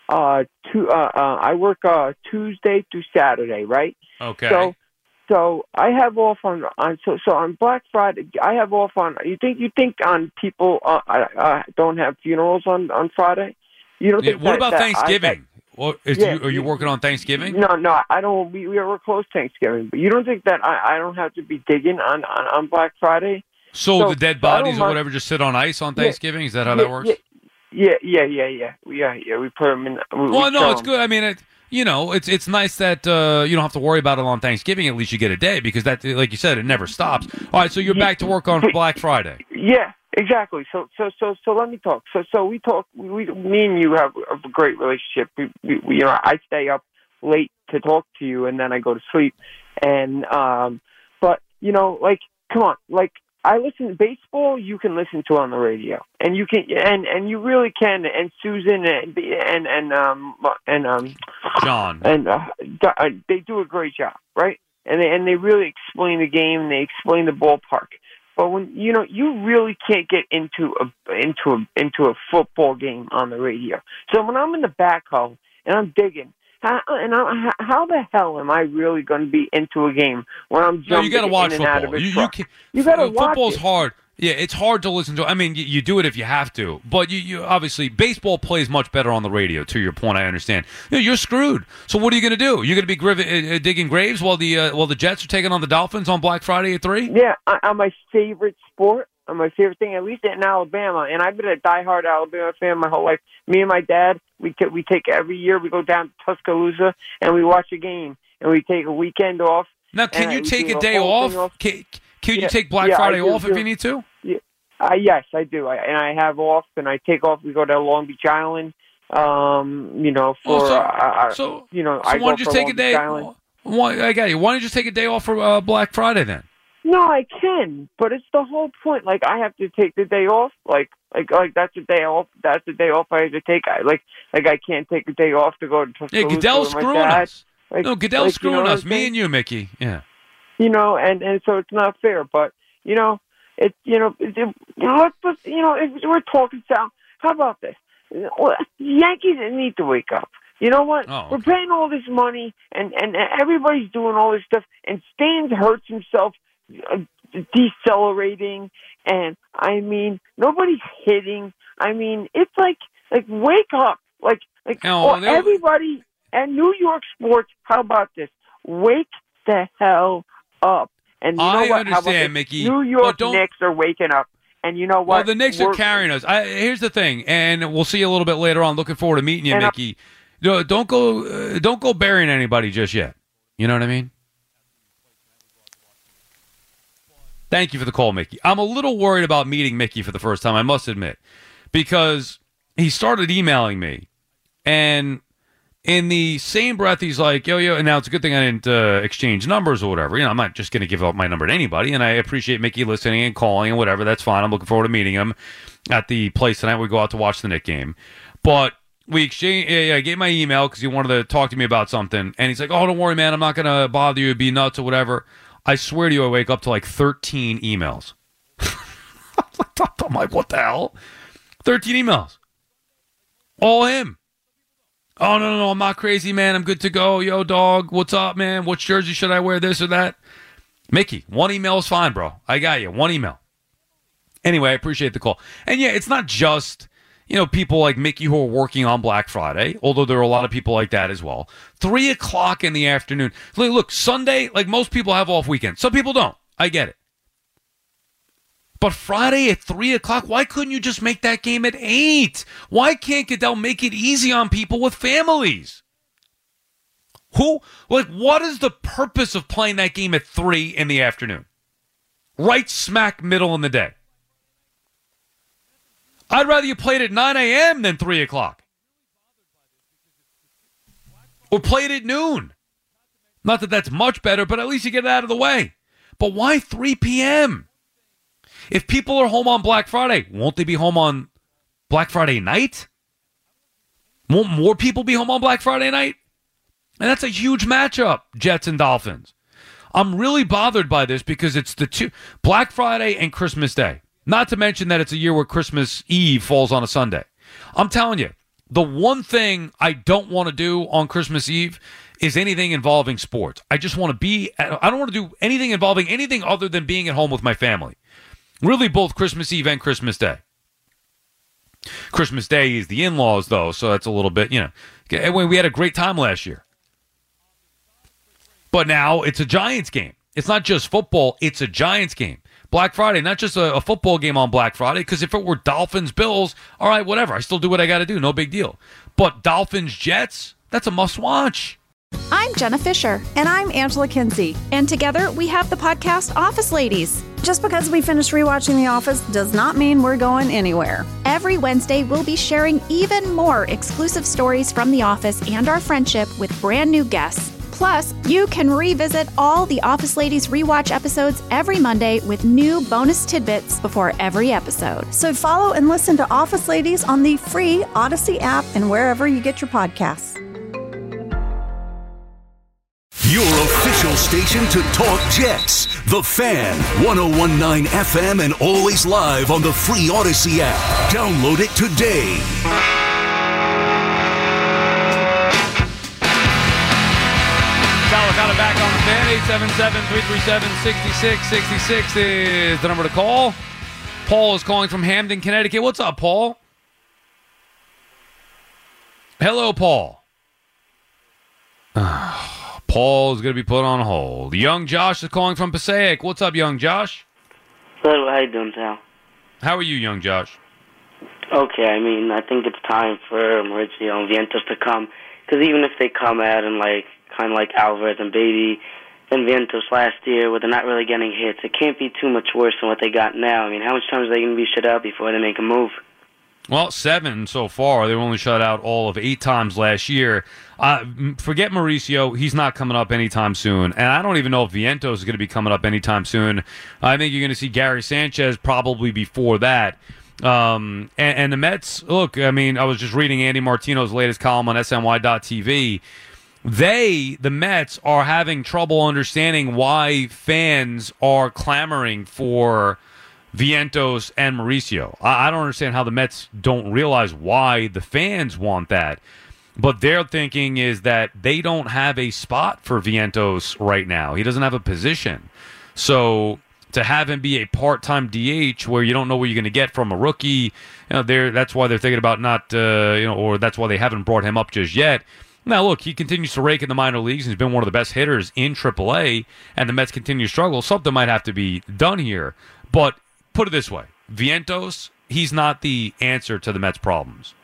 I work Tuesday through Saturday, right? Okay. So I have off on Black Friday. I have off on. You think on people don't have funerals on Friday? You don't think what about Thanksgiving? Are you working on Thanksgiving? No, I don't. We're close Thanksgiving, but you don't think that I don't have to be digging on Black Friday? So the dead bodies or whatever just sit on ice on Thanksgiving? Is that how that works? Yeah. We put them in. It's good. I mean, it's nice that you don't have to worry about it on Thanksgiving. At least you get a day because that, like you said, it never stops. All right, so you're back to work on Black Friday. Yeah, exactly. So let me talk. So we talk. Me and you have a great relationship. We I stay up late to talk to you, and then I go to sleep. And but come on, I listen to baseball. You can listen to on the radio, and you can, and you really can. And Susan and John and they do a great job, right? And they really explain the game. And they explain the ballpark. But when you really can't get into a football game on the radio. So when I'm in the backhoe and I'm digging. How the hell am I really going to be into a game when I'm jumping you gotta watch in and football. out of a truck? You got to watch football's it. hard. Yeah, it's hard to listen to. I mean, you do it if you have to, but you obviously baseball plays much better on the radio. To your point, I understand. You're screwed. So what are you going to do? You're going to be digging graves while the Jets are taking on the Dolphins on Black Friday at 3? Yeah, on my favorite sport. On my favorite thing, at least in Alabama, and I've been a diehard Alabama fan my whole life. Me and my dad, we take every year. We go down to Tuscaloosa and we watch a game, and we take a weekend off. Now, can you take a day off? Can you take Black Friday off if you need to? Yeah. Yes, I do. I have off, and I take off. We go to Long Beach Island. So why don't you just take a day? I got you. Why don't you just take a day off for Black Friday then? No, I can, but it's the whole point. Like, I have to take the day off. Like that's the day off. That's the day off I have to take. I can't take a day off to go to Tuscaloosa. Yeah, Goodell's with my screwing dad. us. No, Goodell's screwing us. Me and you, Mickey. Yeah. And so it's not fair. But if we're talking Sal, how about this? The Yankees need to wake up. You know what? Oh, okay. We're paying all this money, and everybody's doing all this stuff, and Stans hurts himself decelerating, and nobody's hitting. It's like wake up, everybody at New York sports. How about this? Wake the hell up! And you know I what? understand, Mickey. New York Knicks are waking up, and you know what? Well, the Knicks are carrying us. Here's the thing, and we'll see you a little bit later on. Looking forward to meeting you, Mickey. Don't go burying anybody just yet. You know what I mean? Thank you for the call, Mickey. I'm a little worried about meeting Mickey for the first time, I must admit, because he started emailing me, and in the same breath, he's like, yo, and now it's a good thing I didn't exchange numbers or whatever. I'm not just going to give out my number to anybody, and I appreciate Mickey listening and calling and whatever. That's fine. I'm looking forward to meeting him at the place tonight. We go out to watch the Knicks game. But we exchanged. I gave my email because he wanted to talk to me about something, and he's like, oh, don't worry, man. I'm not going to bother you. Be nuts or whatever. I swear to you, I wake up to like 13 emails. I'm like, what the hell? 13 emails. All him. Oh, no, I'm not crazy, man. I'm good to go. Yo, dog, what's up, man? What jersey should I wear, this or that? Mickey, one email is fine, bro. I got you. One email. Anyway, I appreciate the call. And yeah, it's not just, people like Mickey who are working on Black Friday, although there are a lot of people like that as well. 3 o'clock in the afternoon. Look, Sunday, like most people have off weekends. Some people don't. I get it. But Friday at 3 o'clock, why couldn't you just make that game at 8? Why can't Goodell make it easy on people with families? What is the purpose of playing that game at 3 in the afternoon? Right smack middle in the day. I'd rather you played at 9 a.m. than 3 o'clock. Or play it at noon. Not that that's much better, but at least you get it out of the way. But why 3 p.m.? If people are home on Black Friday, won't they be home on Black Friday night? Won't more people be home on Black Friday night? And that's a huge matchup, Jets and Dolphins. I'm really bothered by this because it's the two, Black Friday and Christmas Day. Not to mention that it's a year where Christmas Eve falls on a Sunday. I'm telling you, the one thing I don't want to do on Christmas Eve is anything involving sports. I don't want to do anything involving anything other than being at home with my family. Really, both Christmas Eve and Christmas Day. Christmas Day is the in-laws, though, so that's a little bit, we had a great time last year. But now it's a Giants game. It's not just football, it's a Giants game. Black Friday, not just a football game on Black Friday, because if it were Dolphins-Bills, all right, whatever. I still do what I got to do, no big deal. But Dolphins-Jets, that's a must-watch. I'm Jenna Fisher. And I'm Angela Kinsey. And together we have the podcast Office Ladies. Just because we finished rewatching The Office does not mean we're going anywhere. Every Wednesday, we'll be sharing even more exclusive stories from The Office and our friendship with brand new guests. Plus, you can revisit all the Office Ladies rewatch episodes every Monday with new bonus tidbits before every episode. So follow and listen to Office Ladies on the free Odyssey app and wherever you get your podcasts. Your official station to talk Jets. The Fan, 101.9 FM and always live on the free Odyssey app. Download it today. Salicata back on the Fan. 877-337-6666 is the number to call. Paul is calling from Hamden, Connecticut. What's up, Paul? Hello, Paul. Paul's going to be put on hold. Young Josh is calling from Passaic. What's up, Young Josh? Hello, how you doing, Sal? How are you, Young Josh? Okay, I think it's time for Mauricio and Vientos to come. Because even if they come out and, kind of like Alvarez and Beatty and Vientos last year, where they're not really getting hits, it can't be too much worse than what they got now. How much time is they going to be shut out before they make a move? Well, 7 so far. They were only shut out all of 8 times last year. Forget Mauricio. He's not coming up anytime soon. And I don't even know if Vientos is going to be coming up anytime soon. I think you're going to see Gary Sanchez probably before that. And the Mets, look, I mean, I was just reading Andy Martino's latest column on SNY.TV. The Mets, are having trouble understanding why fans are clamoring for Vientos and Mauricio. I don't understand how the Mets don't realize why the fans want that. But their thinking is that they don't have a spot for Vientos right now. He doesn't have a position. So to have him be a part-time DH where you don't know what you're going to get from a rookie, that's why they're thinking about not, or that's why they haven't brought him up just yet. Now, look, he continues to rake in the minor leagues, and he's been one of the best hitters in AAA, and the Mets continue to struggle. Something might have to be done here. But put it this way, Vientos, he's not the answer to the Mets' problems.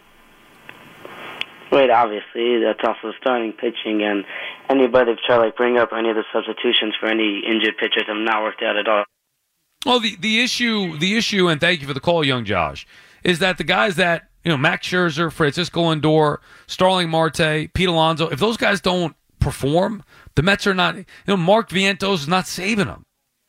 Right, obviously, that's also starting pitching, and anybody try to bring up any of the substitutions for any injured pitchers have not worked out at all. Well, the issue, and thank you for the call, young Josh, is that the guys that, Max Scherzer, Francisco Lindor, Starling Marte, Pete Alonso, if those guys don't perform, the Mets are not, Mark Vientos is not saving them.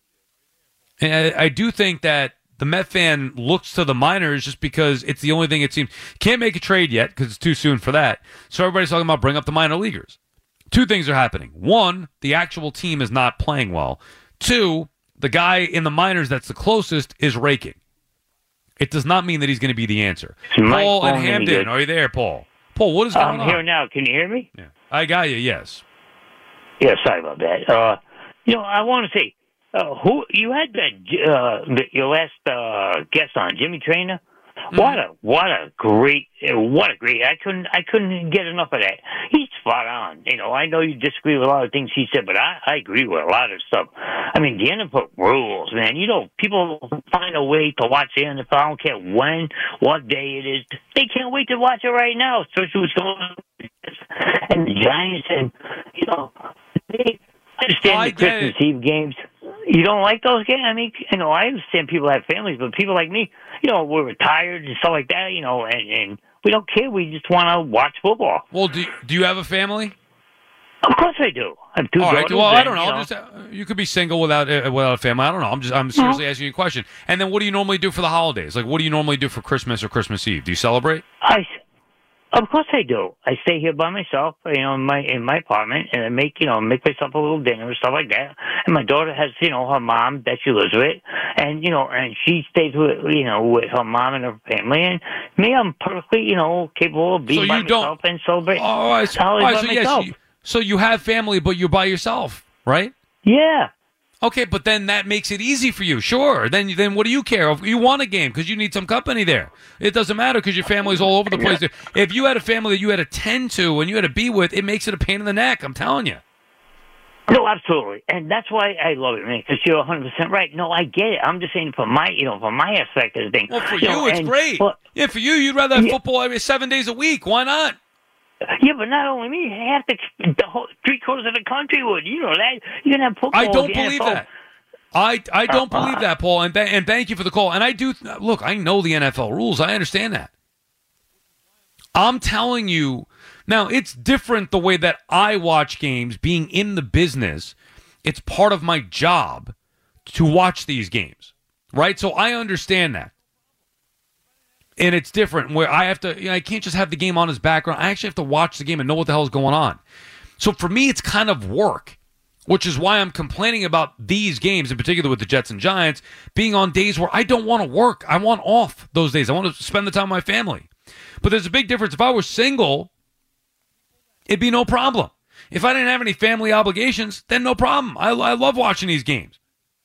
And I do think that the Met fan looks to the minors just because it's the only thing it seems. Can't make a trade yet because it's too soon for that. So everybody's talking about bring up the minor leaguers. 2 things are happening. 1, the actual team is not playing well. 2, the guy in the minors that's the closest is raking. It does not mean that he's going to be the answer. Paul in Hamden, are you there, Paul? Paul, what is going on? I'm here now. Can you hear me? Yeah. I got you, yes. Yeah, sorry about that. I want to say, who you had your last guest on, Jimmy Traynor? Mm-hmm. What a great! I couldn't get enough of that. He's spot on. I know you disagree with a lot of things he said, but I agree with a lot of stuff. I mean, the NFL rules, man. People find a way to watch the NFL. I don't care when, what day it is. They can't wait to watch it right now, especially what's going on. And the Giants, and I understand the Christmas Eve games. You don't like those games? I mean, I understand people have families, but people like me, we're retired and stuff like that, and we don't care. We just want to watch football. Well, do you have a family? Of course I do. I have 2 daughters. Right. Well, I don't know. You could be single without a family. I don't know. I'm seriously asking you a question. And then what do you normally do for the holidays? Like, what do you normally do for Christmas or Christmas Eve? Do you celebrate? Of course I do. I stay here by myself, in my apartment, and I make myself a little dinner and stuff like that. And my daughter has, her mom that she lives with, and and she stays with her mom and her family. And me, I'm perfectly, capable of being by myself and celebrate holidays by myself. So you have family, but you're by yourself, right? Yeah. Okay, but then that makes it easy for you. Sure. Then what do you care? You want a game because you need some company there. It doesn't matter because your family's all over the place. If you had a family that you had to tend to and you had to be with, it makes it a pain in the neck. I'm telling you. No, absolutely, and that's why I love it, man. Because you're 100% right. No, I get it. I'm just saying from my aspect of the thing. Well, for you, it's great. Well, yeah, for you, you'd rather have football every 7 days a week. Why not? Yeah, but not only me, half the whole 3/4 of the country would. You know that you can have football. I don't believe that. I don't believe that, Paul. And thank you for the call. And I do look. I know the NFL rules. I understand that. I'm telling you now. It's different the way that I watch games. Being in the business, it's part of my job to watch these games, right? So I understand that. And it's different where I have to, I can't just have the game on as background. I actually have to watch the game and know what the hell is going on. So for me, it's kind of work, which is why I'm complaining about these games, in particular with the Jets and Giants, being on days where I don't want to work. I want off those days. I want to spend the time with my family. But there's a big difference. If I were single, it'd be no problem. If I didn't have any family obligations, then no problem. I love watching these games.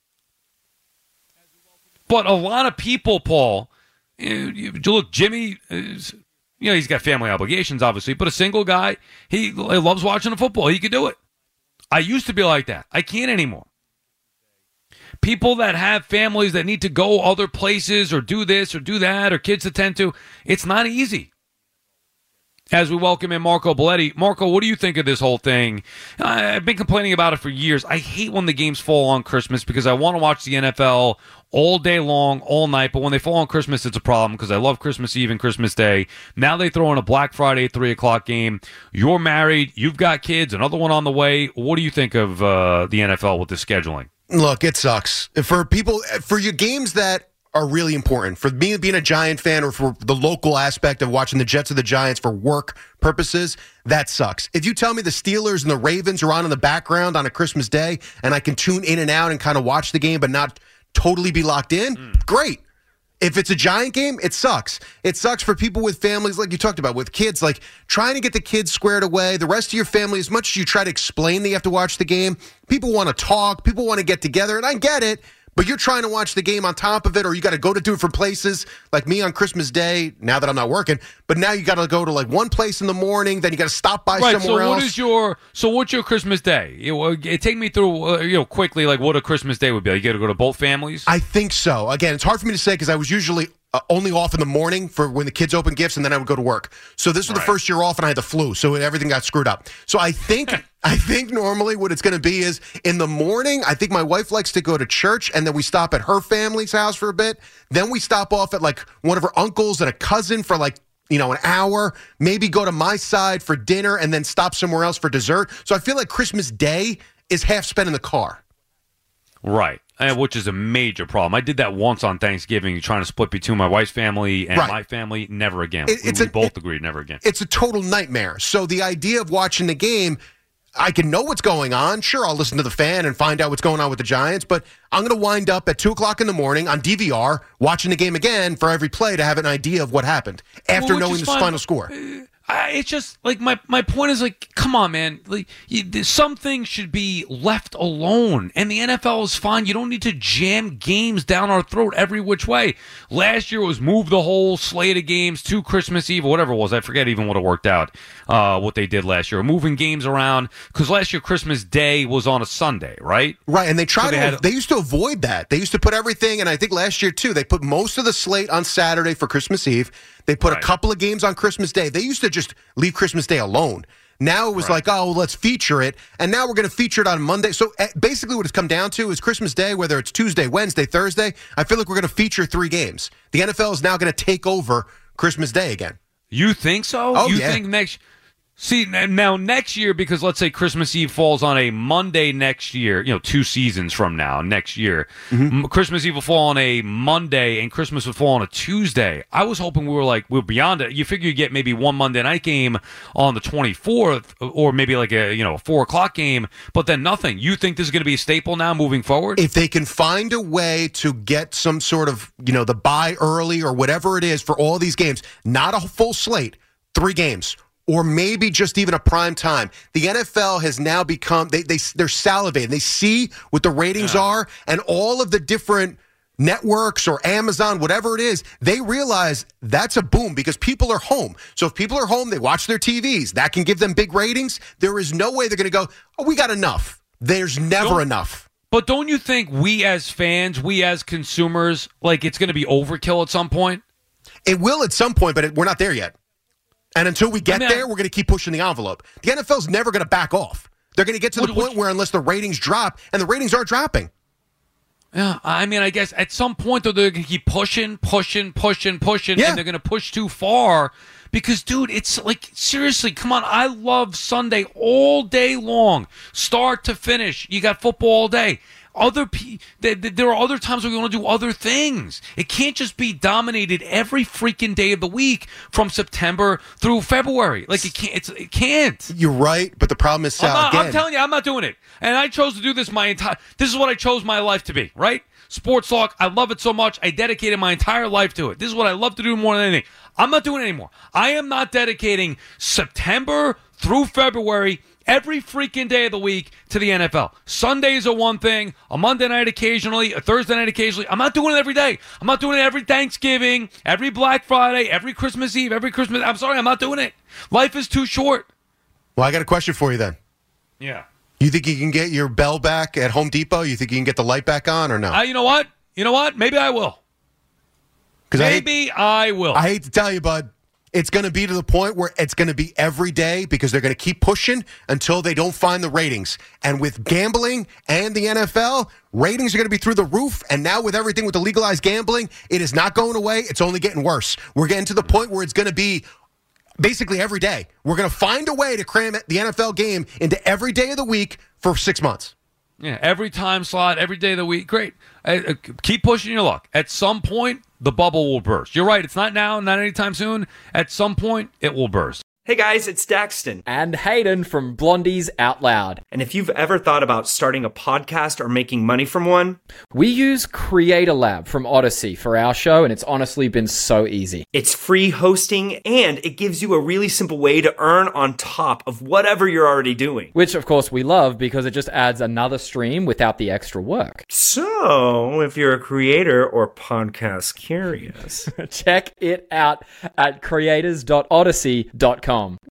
But a lot of people, Paul, look, Jimmy, he's got family obligations, obviously, but a single guy, he loves watching the football. He could do it. I used to be like that. I can't anymore. People that have families that need to go other places or do this or do that or kids to tend to, it's not easy. As we welcome in Marco Belletti. Marco, what do you think of this whole thing? I've been complaining about it for years. I hate when the games fall on Christmas because I want to watch the NFL all day long, all night. But when they fall on Christmas, it's a problem because I love Christmas Eve and Christmas Day. Now they throw in a Black Friday 3 o'clock game. You're married. You've got kids. Another one on the way. What do you think of the NFL with the scheduling? Look, it sucks. For people, for your games that are really important. For me being a Giant fan or for the local aspect of watching the Jets or the Giants for work purposes, that sucks. If you tell me the Steelers and the Ravens are on in the background on a Christmas Day and I can tune in and out and kind of watch the game but not totally be locked in, great. If it's a Giant game, it sucks. It sucks for people with families like you talked about, with kids, like trying to get the kids squared away. The rest of your family, as much as you try to explain that you have to watch the game, people want to talk, people want to get together, and I get it. But you're trying to watch the game on top of it, or you got to go to different places, like me on Christmas Day, now that I'm not working. But now you got to go to like one place in the morning, then you got to stop by somewhere else. So what's your Christmas Day? Take me through, quickly, like what a Christmas Day would be. You got to go to both families? I think so. Again, it's hard for me to say because I was usually only off in the morning for when the kids open gifts, and then I would go to work. So this was the first year off, and I had the flu, so everything got screwed up. So I think normally what it's going to be is in the morning, I think my wife likes to go to church, and then we stop at her family's house for a bit. Then we stop off at like one of her uncles and a cousin for like, an hour, maybe go to my side for dinner and then stop somewhere else for dessert. So I feel like Christmas Day is half spent in the car. Right. Which is a major problem. I did that once on Thanksgiving, trying to split between my wife's family and my family. Never again. We both agreed, never again. It's a total nightmare. So the idea of watching the game, I can know what's going on. Sure, I'll listen to the fan and find out what's going on with the Giants, but I'm going to wind up at 2 o'clock in the morning on DVR watching the game again for every play to have an idea of what happened after knowing the final score. It's just like my point is like, come on, man. Like some things should be left alone, and the NFL is fine. You don't need to jam games down our throat every which way. Last year was move the whole slate of games to Christmas Eve or whatever it was. I forget even what it worked out. What they did last year, moving games around because last year Christmas Day was on a Sunday, right? Right, and they used to avoid that. They used to put everything, and I think last year too, they put most of the slate on Saturday for Christmas Eve. They put a couple of games on Christmas Day. They used to just leave Christmas Day alone. Now it was like, oh, well, let's feature it. And now we're going to feature it on Monday. So basically what it's come down to is Christmas Day, whether it's Tuesday, Wednesday, Thursday, I feel like we're going to feature 3 games. The NFL is now going to take over Christmas Day again. You think so? Oh, you yeah. think next... See, now next year, because let's say Christmas Eve falls on a Monday next year, 2 seasons from now, next year, Christmas Eve will fall on a Monday and Christmas would fall on a Tuesday. I was hoping we're beyond it. You figure you get maybe one Monday night game on the 24th or maybe like a 4 o'clock game, but then nothing. You think this is going to be a staple now moving forward? If they can find a way to get some sort of, the buy early or whatever it is for all these games, not a full slate, 3 games. Or maybe just even a prime time. The NFL has now become, they're salivating. They see what the ratings are, and all of the different networks or Amazon, whatever it is, they realize that's a boom because people are home. So if people are home, they watch their TVs. That can give them big ratings. There is no way they're going to go, oh, we got enough. There's never enough. But don't you think we as fans, we as consumers, like it's going to be overkill at some point? It will at some point, but we're not there yet. And until we get there, we're going to keep pushing the envelope. The NFL's never going to back off. They're going to get to the point where unless the ratings drop, and the ratings aren't dropping. Yeah, I mean, I guess at some point, though, they're going to keep pushing, and they're going to push too far. Because, dude, it's like, seriously, come on. I love Sunday all day long, start to finish. You got football all day. There are other times where we want to do other things. It can't just be dominated every freaking day of the week from September through February. Like, it can't. You're right, but the problem is, Sal, I'm telling you, I'm not doing it. And I chose to do this this is what I chose my life to be, right? Sports talk, I love it so much. I dedicated my entire life to it. This is what I love to do more than anything. I'm not doing it anymore. I am not dedicating September through February every freaking day of the week to the NFL. Sundays are one thing, a Monday night occasionally, a Thursday night occasionally. I'm not doing it every day. I'm not doing it every Thanksgiving, every Black Friday, every Christmas Eve, every Christmas. I'm sorry, I'm not doing it. Life is too short. Well, I got a question for you then. Yeah. You think you can get your bell back at Home Depot? You think you can get the light back on or no? You know what? Maybe I will. I will. I hate to tell you, bud. it's going to be to the point where it's going to be every day because they're going to keep pushing until they don't find the ratings. And with gambling and the NFL, ratings are going to be through the roof. And now with everything with the legalized gambling, it is not going away. It's only getting worse. We're getting to the point where it's going to be basically every day. We're going to find a way to cram the NFL game into every day of the week for 6 months. Yeah, every time slot, every day of the week. Great. Keep pushing your luck. At some point, the bubble will burst. You're right. It's not now, not anytime soon. At some point, it will burst. Hey guys, it's Daxton. And Hayden from Blondies Out Loud. And if you've ever thought about starting a podcast or making money from one, we use Creator Lab from Odyssey for our show, and it's honestly been so easy. It's free hosting, and it gives you a really simple way to earn on top of whatever you're already doing. Which, of course, we love because it just adds another stream without the extra work. So, if you're a creator or podcast curious, check it out at creators.odyssey.com.